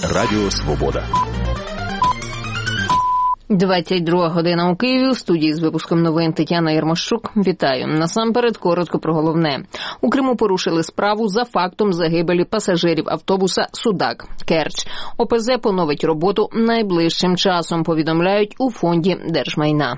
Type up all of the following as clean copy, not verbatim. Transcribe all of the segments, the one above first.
Радіо Свобода. 22 година у Києві. У студії з випуском новин Тетяна Єрмощук. Вітаю. Насамперед, коротко про головне. У Криму порушили справу за фактом загибелі пасажирів автобуса «Судак-Керч». ОПЗ поновить роботу найближчим часом, повідомляють у Фонді держмайна.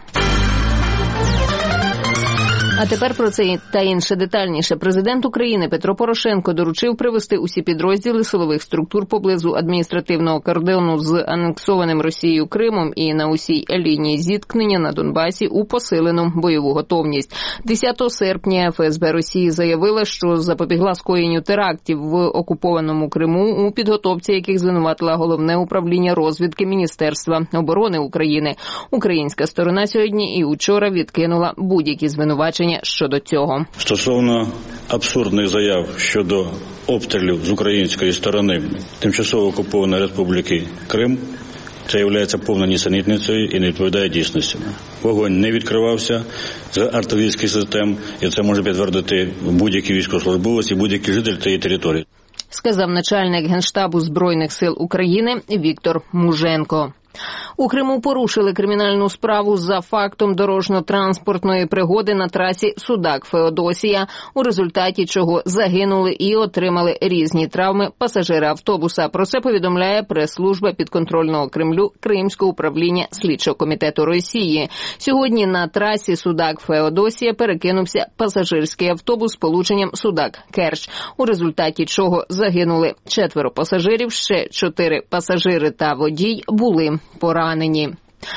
А тепер про це та інше детальніше. Президент України Петро Порошенко доручив привести усі підрозділи силових структур поблизу адміністративного кордону з анексованим Росією Кримом і на усій лінії зіткнення на Донбасі у посилену бойову готовність. 10 серпня ФСБ Росії заявила, що запобігла скоєнню терактів в окупованому Криму, у підготовці яких звинуватила Головне управління розвідки Міністерства оборони України. Українська сторона сьогодні і учора відкинула будь-які звинувачення щодо цього. Стосовно абсурдних заяв щодо обстрілів з української сторони тимчасово окупованої Республіки Крим, це є повною нісенітницею і не відповідає дійсності. Вогонь не відкривався з артилерійських систем, і це може підтвердити будь-який військовослужбовець і будь-який житель цієї території. Сказав начальник Генштабу Збройних сил України Віктор Муженко. У Криму порушили кримінальну справу за фактом дорожньо-транспортної пригоди на трасі Судак-Феодосія, у результаті чого загинули і отримали різні травми пасажири автобуса. Про це повідомляє прес-служба підконтрольного Кремлю Кримського управління слідчого комітету Росії. Сьогодні на трасі Судак-Феодосія перекинувся пасажирський автобус з полученням Судак-Керч, у результаті чого загинули 4 пасажирів, ще 4 пасажири та водій були поранені.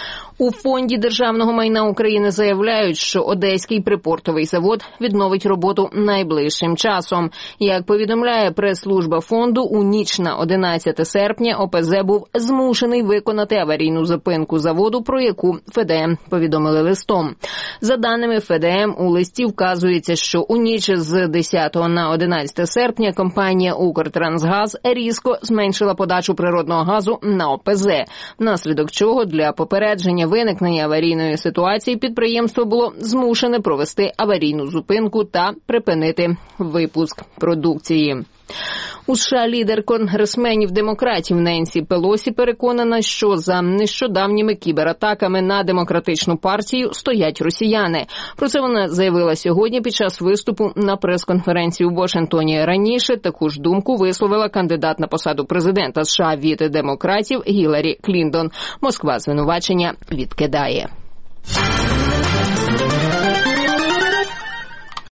У Фонді державного майна України заявляють, що Одеський припортовий завод відновить роботу найближчим часом. Як повідомляє прес-служба фонду, у ніч на 11 серпня ОПЗ був змушений виконати аварійну зупинку заводу, про яку ФДМ повідомили листом. За даними ФДМ, у листі вказується, що у ніч з 10 на 11 серпня компанія «Укртрансгаз» різко зменшила подачу природного газу на ОПЗ, внаслідок чого для попередження виникнення аварійної ситуації підприємство було змушене провести аварійну зупинку та припинити випуск продукції. У США лідер конгресменів-демократів Ненсі Пелосі переконана, що за нещодавніми кібератаками на демократичну партію стоять росіяни. Про це вона заявила сьогодні під час виступу на прес-конференції у Вашингтоні. Раніше таку ж думку висловила кандидат на посаду президента США від демократів Гіларі Клінтон. Москва звинувачення відкидає.